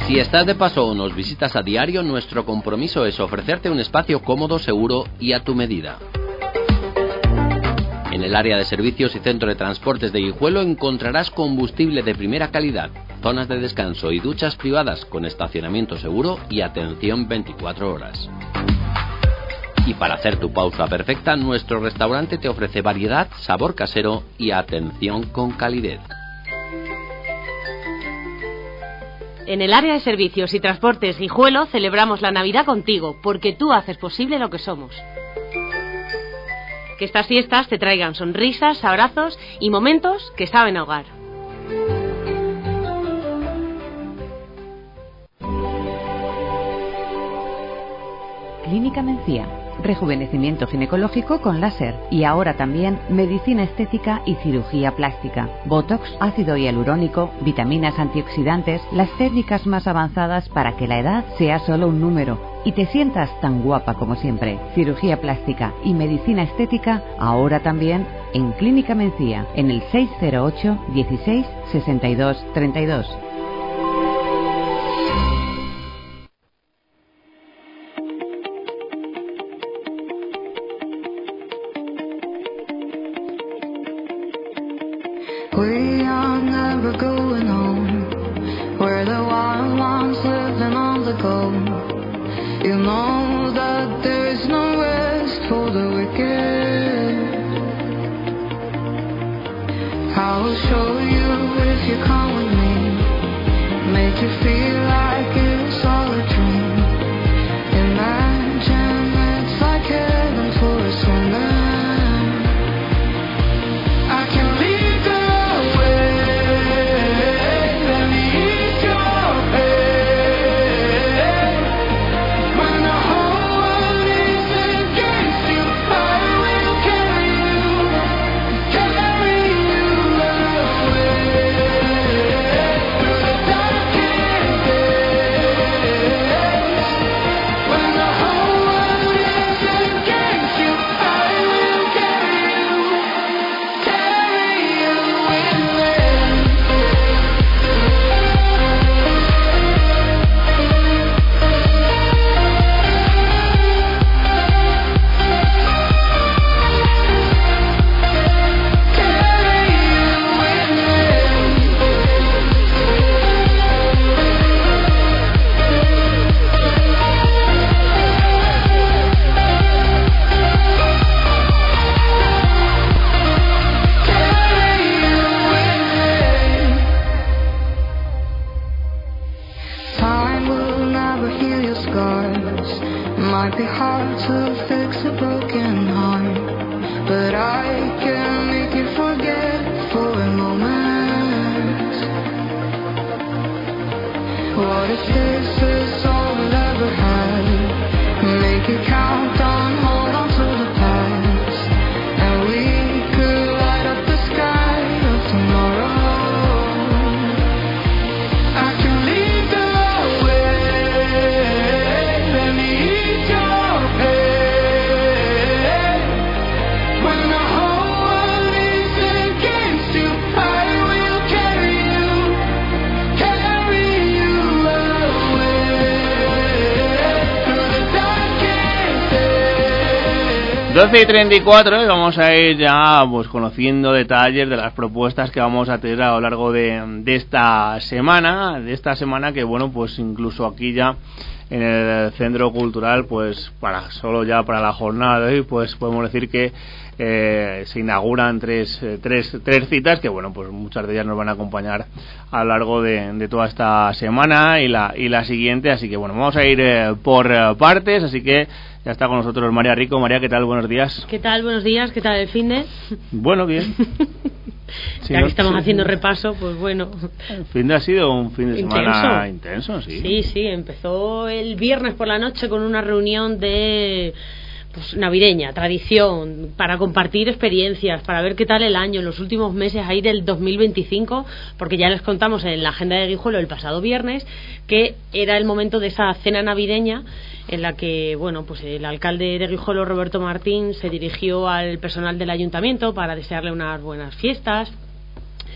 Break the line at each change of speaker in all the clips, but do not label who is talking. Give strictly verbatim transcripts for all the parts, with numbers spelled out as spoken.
Si estás de paso o nos visitas a diario, nuestro compromiso es ofrecerte un espacio cómodo, seguro y a tu medida. En el área de servicios y centro de transportes de Guijuelo encontrarás combustible de primera calidad, zonas de descanso y duchas privadas con estacionamiento seguro y atención veinticuatro horas. Y para hacer tu pausa perfecta, nuestro restaurante te ofrece variedad, sabor casero y atención con calidez.
En el área de servicios y transportes Guijuelo celebramos la Navidad contigo, porque tú haces posible lo que somos. Que estas fiestas te traigan sonrisas, abrazos y momentos que saben a hogar.
Clínica Mencía. Rejuvenecimiento ginecológico con láser y ahora también medicina estética y cirugía plástica. Botox, ácido hialurónico, vitaminas antioxidantes, las técnicas más avanzadas para que la edad sea solo un número y te sientas tan guapa como siempre. Cirugía plástica y medicina estética ahora también en Clínica Mencía, en el seis cero ocho, dieciséis, sesenta y dos, treinta y dos.
We are never going home, where the wild ones living on the go. You know that there is no rest for the wicked. I will show you if you come with me, make you feel like it's all a dream. Imagine it's like heaven for a sinner. I can leave. Might be hard to fix a broken heart, but I can make you forget for a moment. What if this is all we'll ever have? Make it count on, hold on to the past, and we could light up the sky of tomorrow. I can lead the way, let me ease your pain. When the whole world is against you, I will carry you, carry you away through the darkest days.
doce y treinta y cuatro y vamos a ir ya pues conociendo detalles de las propuestas que vamos a tener a lo largo de, de esta semana, de esta semana que bueno, pues incluso aquí ya en el Centro Cultural, pues para solo ya para la jornada de hoy, pues podemos decir que eh, se inauguran tres, eh, tres, tres citas que bueno, pues muchas de ellas nos van a acompañar a lo largo de, de toda esta semana y la, y la siguiente, así que bueno, vamos a ir eh, por eh, partes, así que ya está con nosotros María Rico. María, ¿qué tal? Buenos días.
¿Qué tal? Buenos días. ¿Qué tal el finde?
Bueno, bien.
Sí, ya que estamos sí, haciendo repaso, pues bueno.
El fin de ha sido un fin de
intenso.
semana intenso, sí.
Sí, sí, empezó el viernes por la noche con una reunión de pues navideña, tradición, para compartir experiencias, para ver qué tal el año, en los últimos meses ahí del dos mil veinticinco, porque ya les contamos en la agenda de Guijuelo el pasado viernes que era el momento de esa cena navideña en la que, bueno, pues el alcalde de Guijuelo, Roberto Martín, se dirigió al personal del ayuntamiento para desearle unas buenas fiestas.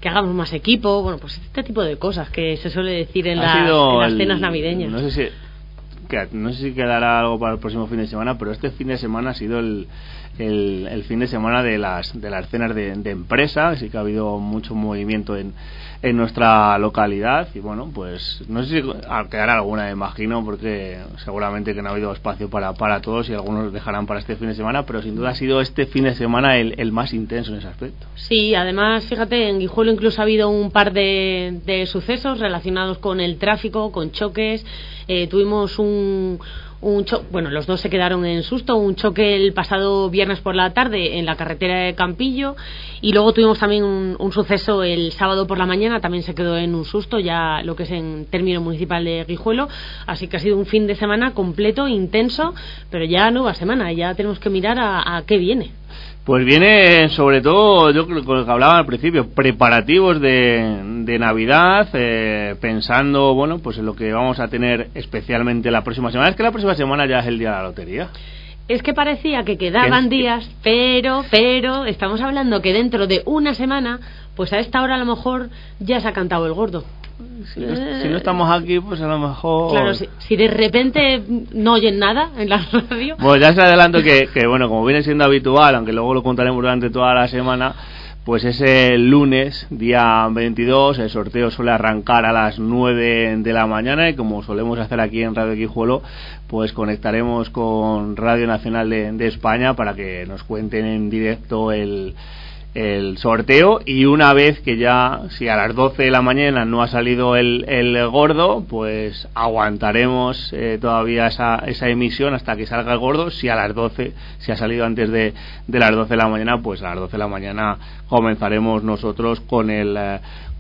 que hagamos más equipo, bueno, pues este tipo de cosas que se suele decir en,
Ha
las,
sido
en las
el-
cenas navideñas.
No sé si que- no sé si quedará algo para el próximo fin de semana, pero este fin de semana ha sido el, el, el fin de semana de las de las cenas de, de empresa, así que ha habido mucho movimiento en, en nuestra localidad y bueno, pues no sé si quedará alguna, me imagino, porque seguramente que no ha habido espacio para, para todos y algunos dejarán para este fin de semana, pero sin duda ha sido este fin de semana el, el más intenso en ese aspecto.
Sí, además, fíjate, en Guijuelo incluso ha habido un par de, de sucesos relacionados con el tráfico, con choques. Eh, tuvimos un, un cho- bueno, los dos se quedaron en susto, un choque el pasado viernes por la tarde en la carretera de Campillo, y luego tuvimos también un, un suceso el sábado por la mañana, también se quedó en un susto, ya lo que es en término municipal de Guijuelo. Así que ha sido un fin de semana completo, intenso, pero ya nueva semana, ya tenemos que mirar a, a qué viene.
Pues viene sobre todo, yo creo que lo que hablaba al principio, preparativos de, de Navidad, eh, pensando, bueno, pues en lo que vamos a tener especialmente la próxima semana. Es que la próxima semana ya es el día de la lotería.
Es que parecía que quedaban
¿Qué?
días, pero, pero, estamos hablando que dentro de una semana, pues a esta hora a lo mejor ya se ha cantado el gordo.
Si no, si no estamos aquí, pues a lo mejor...
Claro, si, si de repente no oyen nada en la radio...
Bueno, ya se adelanto que, que, bueno, como viene siendo habitual, aunque luego lo contaremos durante toda la semana, pues ese lunes, día veintidós, el sorteo suele arrancar a las nueve de la mañana y como solemos hacer aquí en Radio Guijuelo, pues conectaremos con Radio Nacional de, de España para que nos cuenten en directo el... el sorteo, y una vez que ya, si a las doce de la mañana no ha salido el, el gordo, pues aguantaremos eh, todavía esa, esa emisión hasta que salga el gordo. Si a las doce, si ha salido antes de, de las doce de la mañana, pues a las doce de la mañana comenzaremos nosotros con el eh,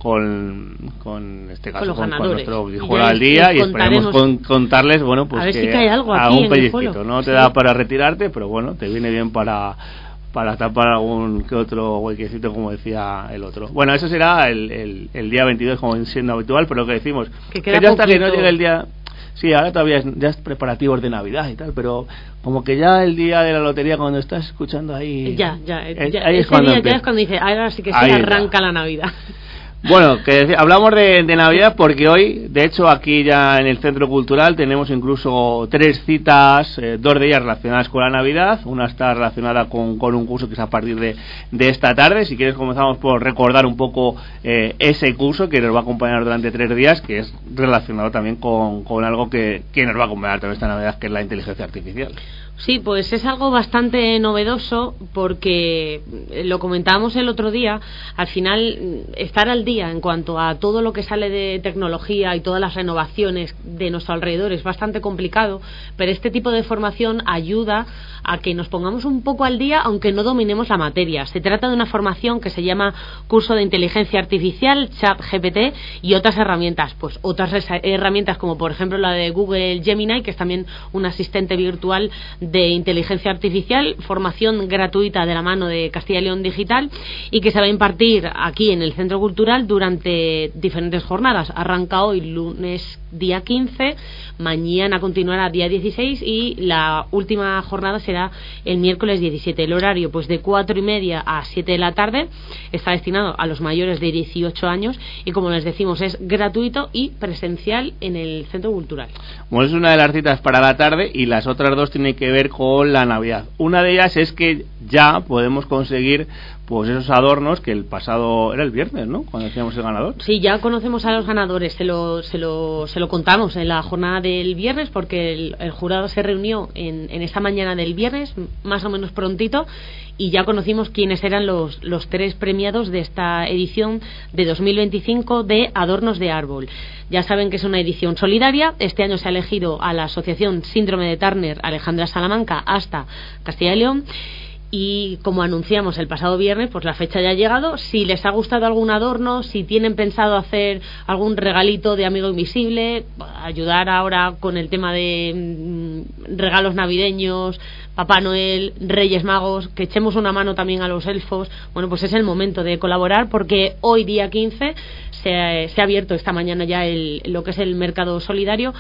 con, con este caso
con,
con, con nuestro
Y
Guijuelo
ya
al
les-
día,
les
y esperemos
contaremos-
con, contarles, bueno, pues
A ver
que
si cae algo aquí
algún
en
pellizquito,
Guijuelo.
no te
Sí.
da para retirarte, pero bueno, te viene bien para para tapar algún que otro huequecito, como decía el otro. Bueno, eso será el, el, el día veintidós, como siendo habitual, pero lo que decimos,
Que queda
ya hasta que no
poquito.
llegue el día... Sí, ahora todavía es, ya es preparativos de Navidad y tal, pero como que ya el día de la lotería, cuando estás escuchando ahí...
Ya, ya,
eh,
ya,
ahí es
ese
cuando
día ya
empieza.
es cuando dice, ahora sí que sí
Ahí está.
arranca la Navidad.
Bueno, que decía, hablamos de, de Navidad porque hoy, de hecho, aquí ya en el Centro Cultural tenemos incluso tres citas, eh, dos de ellas relacionadas con la Navidad. Una está relacionada con, con un curso que es a partir de, de esta tarde. Si quieres, comenzamos por recordar un poco eh, ese curso que nos va a acompañar durante tres días, que es relacionado también con, con algo que, que nos va a acompañar también esta Navidad, que es la inteligencia artificial.
Sí, pues es algo bastante novedoso porque eh, lo comentábamos el otro día. Al final, mm, estar al día en cuanto a todo lo que sale de tecnología y todas las renovaciones de nuestro alrededor es bastante complicado, pero este tipo de formación ayuda a que nos pongamos un poco al día aunque no dominemos la materia. Se trata de una formación que se llama Curso de Inteligencia Artificial, ChatGPT, y otras herramientas, pues otras res- herramientas como por ejemplo la de Google Gemini, que es también un asistente virtual de inteligencia artificial, formación gratuita de la mano de Castilla y León Digital, y que se va a impartir aquí en el Centro Cultural durante diferentes jornadas. Arranca hoy lunes día quince, mañana continuará día dieciséis y la última jornada será el miércoles diecisiete. El horario, pues de cuatro y media a siete de la tarde, está destinado a los mayores de dieciocho años y, como les decimos, es gratuito y presencial en el Centro Cultural.
Bueno, es una de las citas para la tarde y las otras dos tienen que ver con la Navidad. Una de ellas es que ya podemos conseguir pues esos adornos que el pasado era el viernes, ¿no?, cuando decíamos el ganador.
Sí, ya conocemos a los ganadores, se lo, se lo, se lo contamos en la jornada del viernes porque el, el jurado se reunió en, en esta mañana del viernes, más o menos prontito, y ya conocimos quiénes eran los, los tres premiados de esta edición de dos mil veinticinco de Adornos de Árbol. Ya saben que es una edición solidaria. Este año se ha elegido a la Asociación Síndrome de Turner Alejandra Salamanca hasta Castilla y León. Y como anunciamos el pasado viernes, pues la fecha ya ha llegado. Si les ha gustado algún adorno, si tienen pensado hacer algún regalito de amigo invisible, ayudar ahora con el tema de mmm, regalos navideños, Papá Noel, Reyes Magos, que echemos una mano también a los elfos, bueno, pues es el momento de colaborar, porque hoy día quince se ha, se ha abierto esta mañana ya el, lo que es el mercado solidario.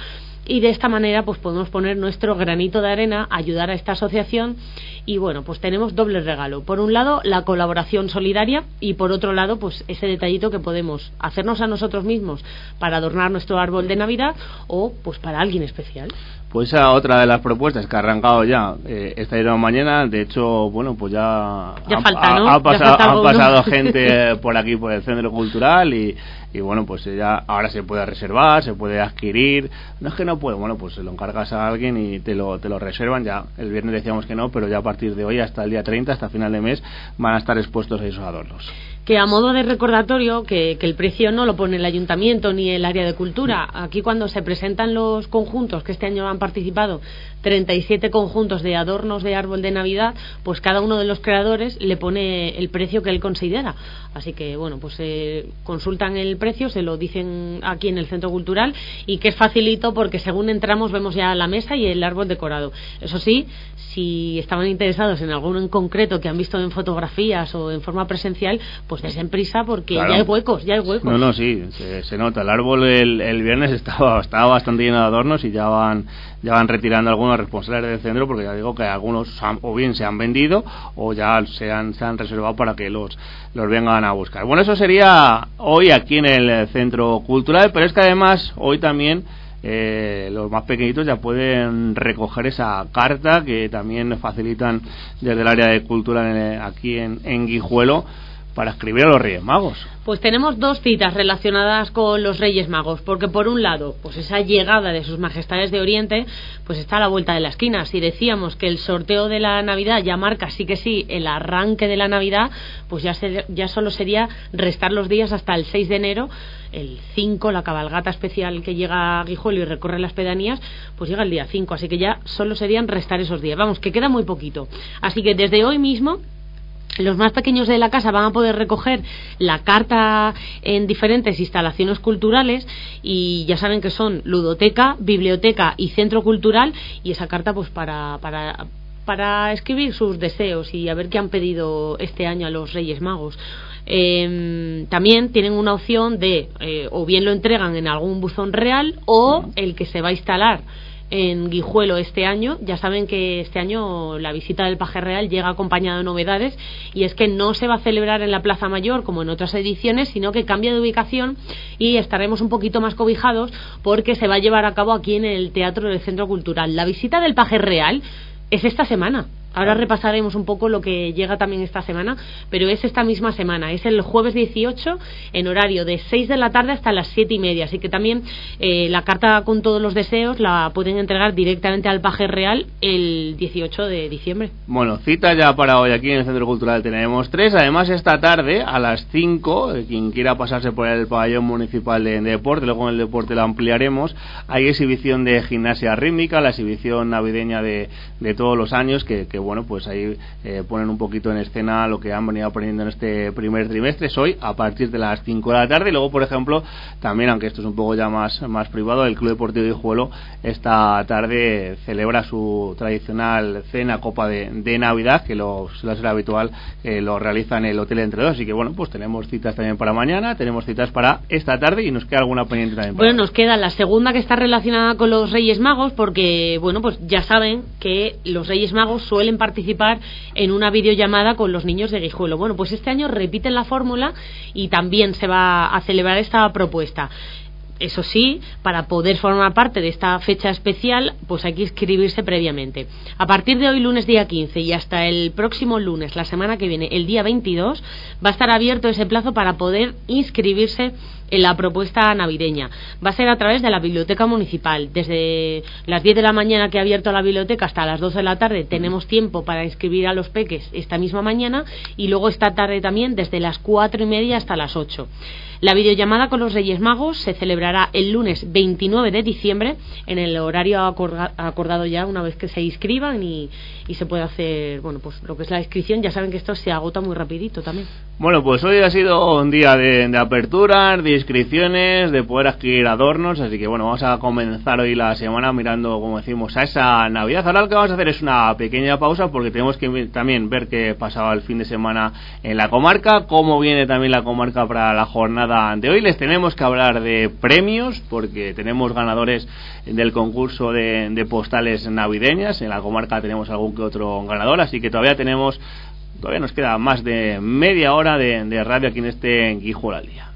y de esta manera pues podemos poner nuestro granito de arena, ayudar a esta asociación y bueno, pues tenemos doble regalo. Por un lado, la colaboración solidaria y por otro lado, pues ese detallito que podemos hacernos a nosotros mismos para adornar nuestro árbol de Navidad o pues para alguien especial.
Pues esa otra de las propuestas que ha arrancado ya eh, esta y mañana. De hecho, bueno, pues ya,
ya
ha,
falta, ¿no?
ha, ha pasado,
falta
han pasado gente por aquí, por el centro cultural y, y bueno, pues ya ahora se puede reservar, se puede adquirir. No es que no puede, bueno, pues se lo encargas a alguien y te lo, te lo reservan. Ya el viernes decíamos que no, pero ya a partir de hoy hasta el día treinta, hasta final de mes, van a estar expuestos a esos adornos.
Que a modo de recordatorio, que, que el precio no lo pone el ayuntamiento ni el área de cultura. Aquí cuando se presentan los conjuntos, que este año han participado treinta y siete conjuntos de adornos de árbol de Navidad, pues cada uno de los creadores le pone el precio que él considera. Así que bueno, pues eh, consultan el precio, se lo dicen aquí en el centro cultural y que es facilito porque según entramos vemos ya la mesa y el árbol decorado. Eso sí, si estaban interesados en alguno en concreto que han visto en fotografías o en forma presencial, pues desen prisa porque claro, ya hay huecos, ya hay huecos.
No, no, sí, se, se nota. El árbol el, el viernes estaba, estaba bastante lleno de adornos y ya van ya van retirando algunos responsables del centro porque ya digo que algunos han, o bien se han vendido o ya se han, se han reservado para que los, los vengan a buscar. Bueno, eso sería hoy aquí en el centro cultural, pero es que además hoy también Eh, los más pequeñitos ya pueden recoger esa carta que también facilitan desde el área de cultura en, aquí en, en Guijuelo para escribir a los Reyes Magos.
Pues tenemos dos citas relacionadas con los Reyes Magos, porque por un lado, pues esa llegada de sus majestades de Oriente, pues está a la vuelta de la esquina. Si decíamos que el sorteo de la Navidad ya marca sí que sí el arranque de la Navidad, pues ya, se, ya solo sería restar los días hasta el seis de enero, el cinco, la cabalgata especial que llega a Guijuelo y recorre las pedanías, pues llega el día cinco, así que ya solo serían restar esos días. Vamos, que queda muy poquito. Así que desde hoy mismo los más pequeños de la casa van a poder recoger la carta en diferentes instalaciones culturales y ya saben que son ludoteca, biblioteca y centro cultural, y esa carta pues para, para, para escribir sus deseos y a ver qué han pedido este año a los Reyes Magos. Eh, también tienen una opción de eh, o bien lo entregan en algún buzón real o el que se va a instalar en Guijuelo este año. Ya saben que este año la visita del Paje Real llega acompañada de novedades, y es que no se va a celebrar en la Plaza Mayor como en otras ediciones, sino que cambia de ubicación y estaremos un poquito más cobijados porque se va a llevar a cabo aquí en el Teatro del Centro Cultural. La visita del Paje Real es esta semana. Ahora repasaremos un poco lo que llega también esta semana, pero es esta misma semana, es el jueves dieciocho en horario de seis de la tarde hasta las siete y media, así que también eh, la carta con todos los deseos la pueden entregar directamente al Paje Real el dieciocho de diciembre.
Bueno, cita ya para hoy aquí en el Centro Cultural tenemos tres. Además esta tarde a las cinco, eh, quien quiera pasarse por el pabellón municipal de, de deporte, luego en el deporte lo ampliaremos, hay exhibición de gimnasia rítmica, la exhibición navideña de, de todos los años que, que bueno, pues ahí eh, ponen un poquito en escena lo que han venido aprendiendo en este primer trimestre. Es hoy a partir de las cinco de la tarde. Y luego, por ejemplo, también, aunque esto es un poco ya más, más privado, el Club Deportivo de Guijuelo esta tarde celebra su tradicional cena copa de, de Navidad, que lo suele ser habitual, eh, lo realiza en el Hotel Entre Dos. Así que bueno, pues tenemos citas también para mañana, tenemos citas para esta tarde y nos queda alguna pendiente también para
bueno, hoy. Nos queda la segunda, que está relacionada con los Reyes Magos, porque bueno, pues ya saben que los Reyes Magos suelen participar en una videollamada con los niños de Guijuelo. Bueno, pues este año repiten la fórmula y también se va a celebrar esta propuesta. Eso sí, para poder formar parte de esta fecha especial, pues hay que inscribirse previamente. A partir de hoy, lunes día quince, y hasta el próximo lunes, la semana que viene, el día veintidós, va a estar abierto ese plazo para poder inscribirse en la propuesta navideña. Va a ser a través de la biblioteca municipal. Desde las diez de la mañana que ha abierto la biblioteca hasta las doce de la tarde tenemos tiempo para inscribir a los peques esta misma mañana, y luego esta tarde también desde las cuatro y media hasta las ocho. La videollamada con los Reyes Magos se celebrará el lunes veintinueve de diciembre en el horario acordado ya una vez que se inscriban, y, y se puede hacer, bueno, pues lo que es la inscripción. Ya saben que esto se agota muy rapidito también.
Bueno, pues hoy ha sido un día de, de aperturas, de inscripciones, de poder adquirir adornos, así que bueno, vamos a comenzar hoy la semana mirando, como decimos, a esa Navidad. Ahora lo que vamos a hacer es una pequeña pausa porque tenemos que también ver qué pasaba el fin de semana en la comarca, cómo viene también la comarca para la jornada de hoy. Les tenemos que hablar de premios porque tenemos ganadores del concurso de, de postales navideñas. En la comarca tenemos algún que otro ganador, así que todavía tenemos... Todavía nos queda más de media hora de, de radio aquí en este Guijuelo al Día.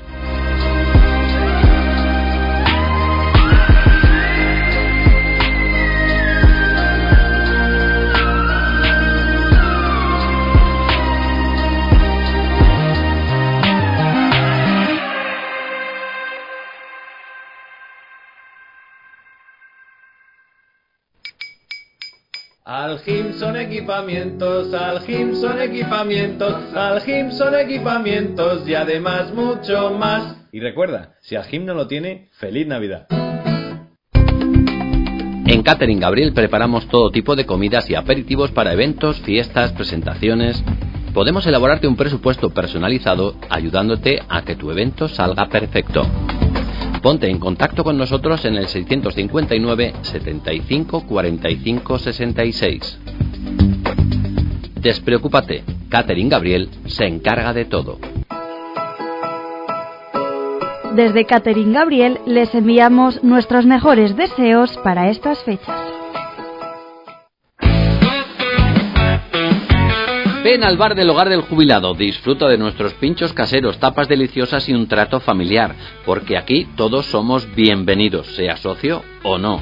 Algim son equipamientos, Algim son equipamientos, Algim son equipamientos y además mucho más. Y recuerda, si Algim no lo tiene, ¡feliz Navidad!
En Catering Gabriel preparamos todo tipo de comidas y aperitivos para eventos, fiestas, presentaciones. Podemos elaborarte un presupuesto personalizado ayudándote a que tu evento salga perfecto. Ponte en contacto con nosotros en el seiscientos cincuenta y nueve, setenta y cinco, cuarenta y cinco, sesenta y seis. Despreocúpate, Catering Gabriel se encarga de todo.
Desde Catering Gabriel les enviamos nuestros mejores deseos para estas fechas.
Ven al bar del Hogar del Jubilado, disfruta de nuestros pinchos caseros, tapas deliciosas y un trato familiar, porque aquí todos somos bienvenidos, sea socio o no.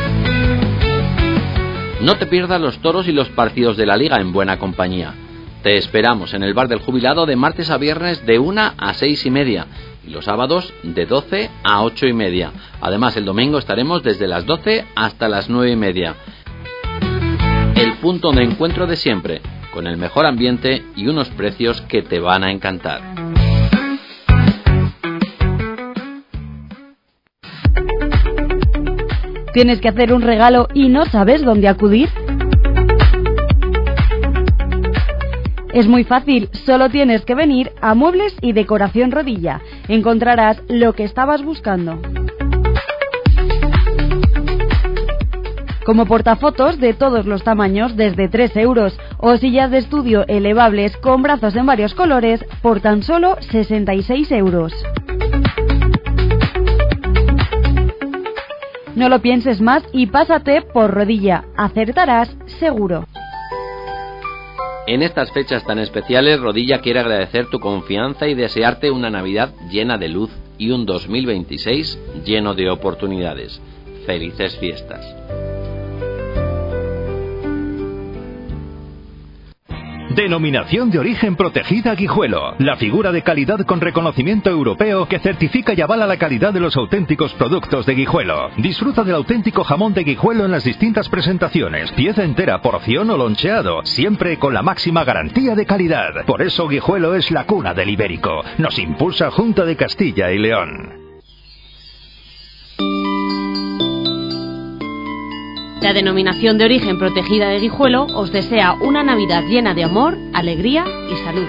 No te pierdas los toros y los partidos de la Liga en buena compañía. Te esperamos en el bar del Jubilado de martes a viernes de una a seis y media y los sábados de doce a ocho y media. Además, el domingo estaremos desde las doce hasta las nueve y media. El punto de encuentro de siempre, con el mejor ambiente y unos precios que te van a encantar.
¿Tienes que hacer un regalo y no sabes dónde acudir? Es muy fácil, solo tienes que venir a Muebles y Decoración Rodilla. Encontrarás lo que estabas buscando. Como portafotos de todos los tamaños desde tres euros o sillas de estudio elevables con brazos en varios colores por tan solo sesenta y seis euros. No lo pienses más y pásate por Rodilla, acertarás seguro.
En estas fechas tan especiales, Rodilla quiere agradecer tu confianza y desearte una Navidad llena de luz y un dos mil veintiséis lleno de oportunidades. Felices fiestas.
Denominación de origen protegida Guijuelo. La figura de calidad con reconocimiento europeo que certifica y avala la calidad de los auténticos productos de Guijuelo. Disfruta del auténtico jamón de Guijuelo en las distintas presentaciones. Pieza entera, porción o loncheado. Siempre con la máxima garantía de calidad. Por eso Guijuelo es la cuna del ibérico. Nos impulsa Junta de Castilla y León.
La Denominación de Origen Protegida de Guijuelo os desea una Navidad llena de amor, alegría y salud.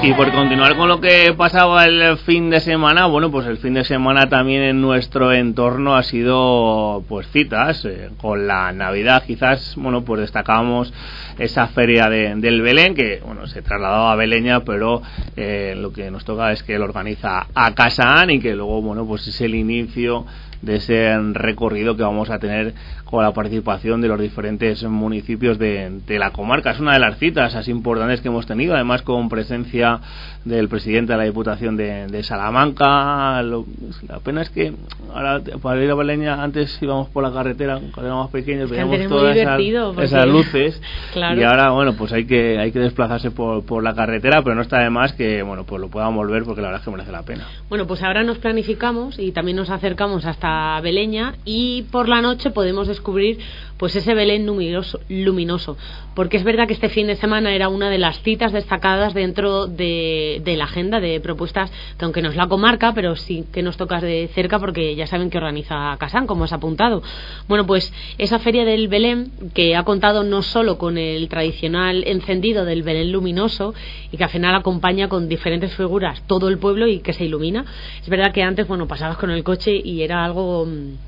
Y por continuar con lo que pasaba el fin de semana, bueno, pues el fin de semana también en nuestro entorno ha sido pues citas, eh, con la Navidad quizás, bueno, pues destacamos esa feria de, del Belén, que bueno, se trasladó a Beleña, pero eh, lo que nos toca es que lo organiza a Casán y que luego, bueno, pues es el inicio de ese recorrido que vamos a tener con la participación de los diferentes municipios de, de la comarca. Es una de las citas así importantes que hemos tenido, además con presencia del presidente de la Diputación de, de Salamanca. Lo, la pena es que ahora para ir a Beleña antes íbamos por la carretera cuando éramos más pequeños, veíamos todas esas, porque... esas luces, claro. Y ahora bueno, pues hay que hay que desplazarse por, por la carretera, pero no está de más que bueno, pues lo podamos ver, porque la verdad es que merece la pena.
Bueno, pues ahora nos planificamos y también nos acercamos hasta Beleña, y por la noche podemos descubrir pues ese Belén luminoso, luminoso, porque es verdad que este fin de semana era una de las citas destacadas dentro de, de la agenda de propuestas que, aunque no es la comarca, pero sí que nos toca de cerca, porque ya saben que organiza Casán, como has apuntado. Bueno, pues esa feria del Belén, que ha contado no solo con el tradicional encendido del Belén luminoso, y que al final acompaña con diferentes figuras todo el pueblo y que se ilumina. Es verdad que antes, bueno, pasabas con el coche y era algo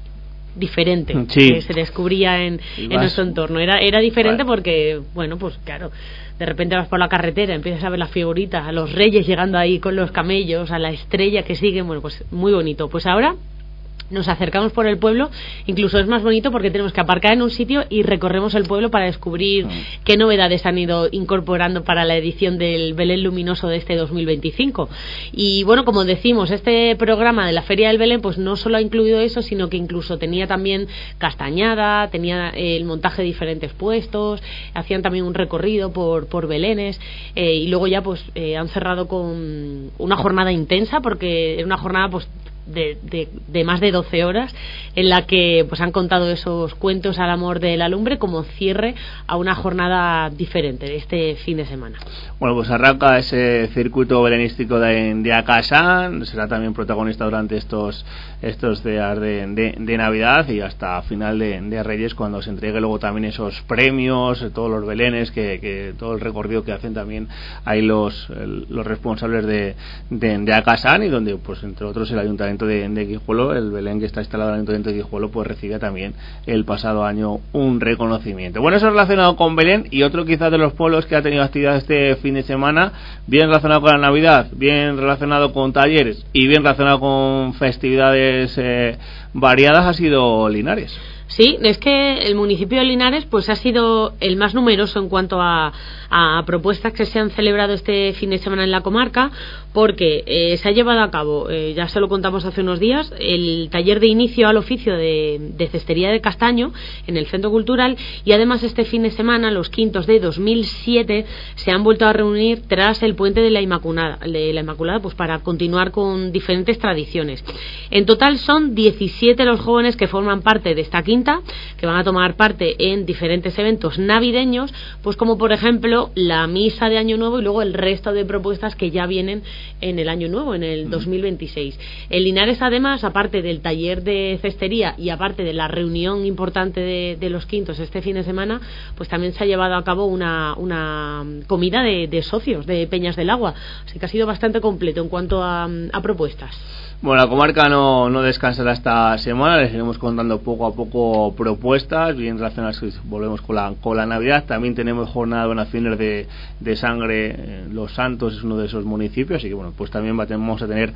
diferente, sí, que se descubría en, en nuestro entorno. Era, era diferente, vale, porque, bueno, pues claro, de repente vas por la carretera, empiezas a ver las figuritas, a los reyes llegando ahí con los camellos, a la estrella que sigue, bueno, pues muy bonito. Pues ahora nos acercamos por el pueblo, incluso es más bonito porque tenemos que aparcar en un sitio y recorremos el pueblo para descubrir qué novedades han ido incorporando para la edición del Belén Luminoso de este dos mil veinticinco. Y bueno, como decimos, este programa de la Feria del Belén pues no solo ha incluido eso, sino que incluso tenía también castañada, tenía el montaje de diferentes puestos, hacían también un recorrido por, por Belenes, eh, y luego ya pues eh, han cerrado con una jornada intensa, porque era una jornada pues De, de, de más de doce horas, en la que pues han contado esos cuentos al amor de la lumbre como cierre a una jornada diferente de este fin de semana.
Bueno, pues arranca ese circuito belenístico de, de Acasán, será también protagonista durante estos estos días de, de, de Navidad y hasta final de, de Reyes, cuando se entregue luego también esos premios, todos los belenes, que, que todo el recorrido que hacen también ahí los, el, los responsables de, de, de Acasán, y donde pues entre otros el ayuntamiento de, de Guijuelo, el Belén que está instalado en el Ayuntamiento de Guijuelo, pues recibía también el pasado año un reconocimiento. Bueno, eso relacionado con Belén, y otro quizás de los pueblos que ha tenido actividad este fin de semana, bien relacionado con la Navidad, bien relacionado con talleres y bien relacionado con festividades eh, variadas, ha sido Linares.
Sí, es que el municipio de Linares pues ha sido el más numeroso en cuanto a, a propuestas que se han celebrado este fin de semana en la comarca, porque eh, se ha llevado a cabo, eh, ya se lo contamos hace unos días, el taller de inicio al oficio de, de cestería de castaño en el Centro Cultural, y además este fin de semana los quintos de dos mil siete se han vuelto a reunir tras el puente de la Inmaculada, de la Inmaculada pues para continuar con diferentes tradiciones. En total son diecisiete los jóvenes que forman parte de esta quinta, que van a tomar parte en diferentes eventos navideños, pues como por ejemplo la misa de Año Nuevo y luego el resto de propuestas que ya vienen en el Año Nuevo, en el dos mil veintiséis. En Linares, además, aparte del taller de cestería y aparte de la reunión importante de, de los quintos este fin de semana, pues también se ha llevado a cabo una, una comida de, de socios de Peñas del Agua, así que ha sido bastante completo en cuanto a, a propuestas.
Bueno, la comarca no, no descansará esta semana, les iremos contando poco a poco propuestas bien relacionadas. Volvemos con la, con la Navidad. También tenemos jornada de donaciones de, de sangre. eh, Los Santos es uno de esos municipios, así que bueno, pues también vamos a tener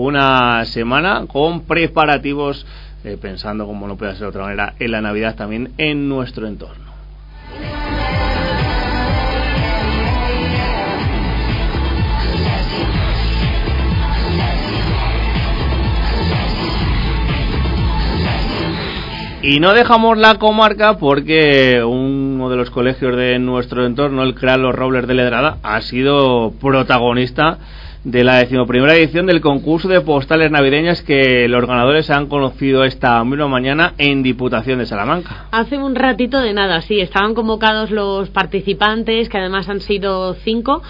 una semana con preparativos, eh, pensando, como no puede ser de otra manera, en la Navidad también en nuestro entorno. Y no dejamos la comarca porque uno de los colegios de nuestro entorno, el C R A Los Robles de Ledrada, ha sido protagonista de la decimoprimera edición del concurso de postales navideñas que los ganadores han conocido esta misma mañana en Diputación de Salamanca.
Hace un ratito de nada, sí, estaban convocados los participantes, que además han sido cinco,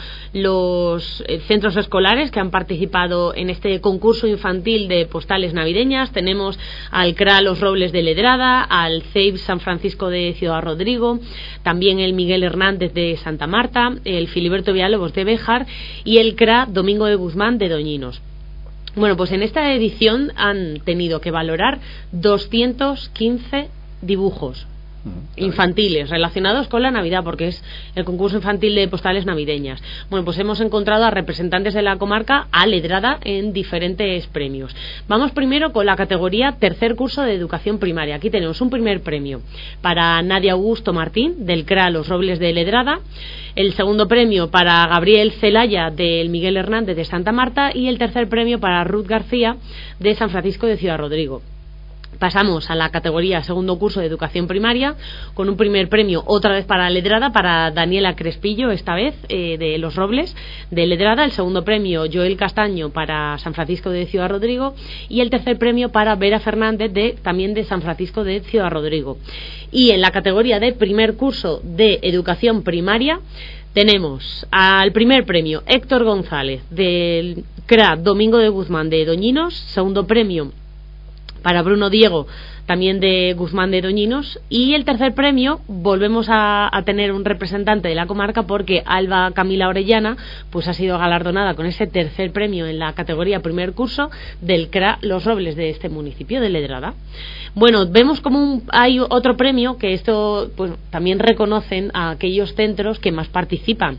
los centros escolares que han participado en este concurso infantil de postales navideñas. Tenemos al C R A Los Robles de Ledrada, al C E I B San Francisco de Ciudad Rodrigo, también el Miguel Hernández de Santa Marta, el Filiberto Villalobos de Béjar y el C R A Domingo de Guzmán de Doñinos. Bueno, pues en esta edición han tenido que valorar doscientos quince dibujos infantiles relacionados con la Navidad, porque es el concurso infantil de postales navideñas. Bueno, pues hemos encontrado a representantes de la comarca aledrada en diferentes premios. Vamos primero con la categoría tercer curso de educación primaria. Aquí tenemos un primer premio para Nadia Augusto Martín del C R A Los Robles de Ledrada, el segundo premio para Gabriel Celaya del Miguel Hernández de Santa Marta y el tercer premio para Ruth García de San Francisco de Ciudad Rodrigo. Pasamos a la categoría segundo curso de educación primaria con un primer premio otra vez para Ledrada, para Daniela Crespillo, esta vez eh, de Los Robles de Ledrada, el segundo premio Joel Castaño para San Francisco de Ciudad Rodrigo y el tercer premio para Vera Fernández de también de San Francisco de Ciudad Rodrigo. Y en la categoría de primer curso de educación primaria tenemos al primer premio Héctor González del C R A Domingo de Guzmán de Doñinos, segundo premio para Bruno Diego, también de Guzmán de Doñinos, y el tercer premio volvemos a, a tener un representante de la comarca porque Alba Camila Orellana pues ha sido galardonada con ese tercer premio en la categoría primer curso del C R A Los Robles de este municipio de Ledrada. Bueno, vemos como un, hay otro premio que esto pues también reconocen a aquellos centros que más participan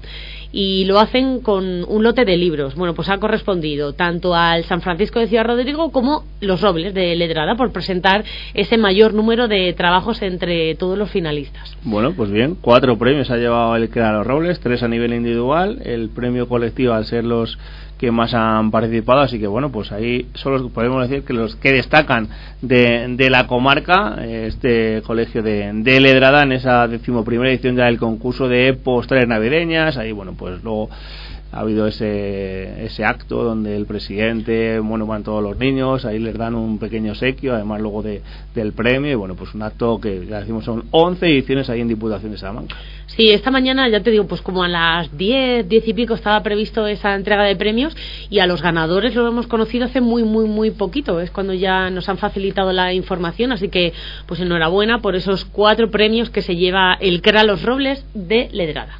y lo hacen con un lote de libros. Bueno, pues ha correspondido tanto al San Francisco de Ciudad Rodrigo como Los Robles de Ledrada por presentar ese mayor número de trabajos entre todos los finalistas.
Bueno, pues bien, cuatro premios ha llevado el C R A Los Robles, tres a nivel individual, el premio colectivo al ser los que más han participado, así que bueno, pues ahí solo podemos decir que los que destacan de, de la comarca, este colegio de, de Ledrada en esa decimoprimera edición ya del concurso de postales navideñas. Ahí bueno, pues luego ha habido ese ese acto donde el presidente, bueno, van todos los niños, ahí les dan un pequeño obsequio, además luego de, del premio, y bueno, pues un acto que ya decimos son once ediciones ahí en Diputación de Salamanca.
Sí, esta mañana, ya te digo, pues como a las diez, diez y pico estaba previsto esa entrega de premios y a los ganadores los hemos conocido hace muy, muy, muy poquito. Es cuando ya nos han facilitado la información, así que pues enhorabuena por esos cuatro premios que se lleva el C R A Los Robles de Ledrada.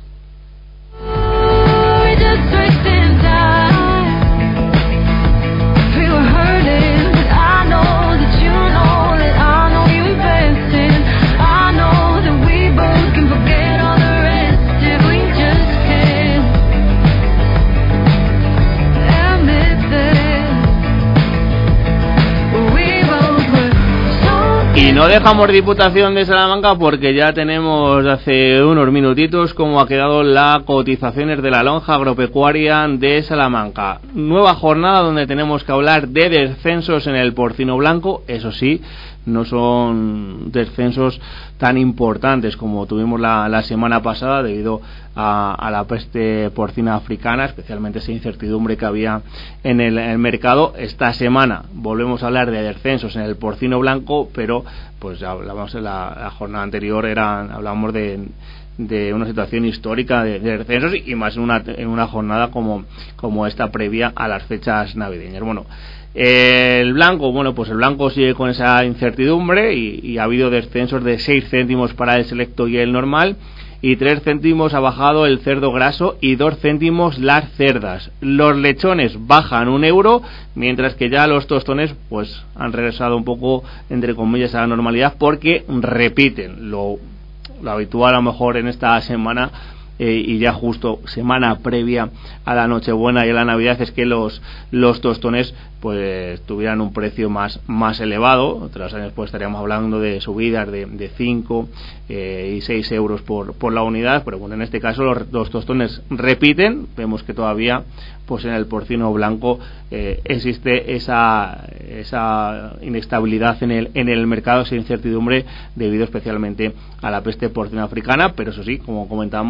Y no dejamos Diputación de Salamanca porque ya tenemos hace unos minutitos cómo ha quedado la cotizaciones de la lonja agropecuaria de Salamanca. Nueva jornada donde tenemos que hablar de descensos en el porcino blanco, eso sí, no son descensos tan importantes como tuvimos la, la semana pasada debido a, a la peste porcina africana, especialmente esa incertidumbre que había en el, en el mercado. Esta semana volvemos a hablar de descensos en el porcino blanco, pero pues ya hablamos en la, la jornada anterior, eran, hablamos de de una situación histórica de, de descensos y más en una, en una jornada como, como esta previa a las fechas navideñas. Bueno, el blanco, bueno, pues el blanco sigue con esa incertidumbre y, y ha habido descensos de seis céntimos para el selecto y el normal, y tres céntimos ha bajado el cerdo graso y dos céntimos las cerdas. Los lechones bajan un euro, mientras que ya los tostones pues han regresado un poco, entre comillas, a la normalidad porque repiten lo, lo habitual a lo mejor en esta semana. Eh, y ya justo semana previa a la Nochebuena y a la Navidad es que los los tostones pues tuvieran un precio más más elevado. Otros años pues estaríamos hablando de subidas de, de cinco eh, y seis euros por, por la unidad, pero bueno, en este caso los, los tostones repiten. Vemos que todavía pues en el porcino blanco eh, existe esa esa inestabilidad en el en el mercado, esa incertidumbre debido especialmente a la peste porcina africana, pero eso sí, como comentábamos, los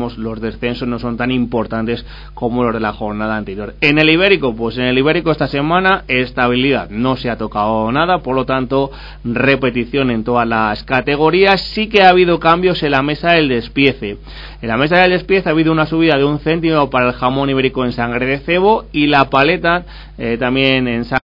descensos no son tan importantes como los de la jornada anterior. En el ibérico, pues en el ibérico esta semana estabilidad, no se ha tocado nada, por lo tanto repetición en todas las categorías. Sí que ha habido cambios en la mesa del despiece. En la mesa del despiece ha habido una subida de un céntimo para el jamón ibérico en sangre de cebo y la paleta eh, también en sangre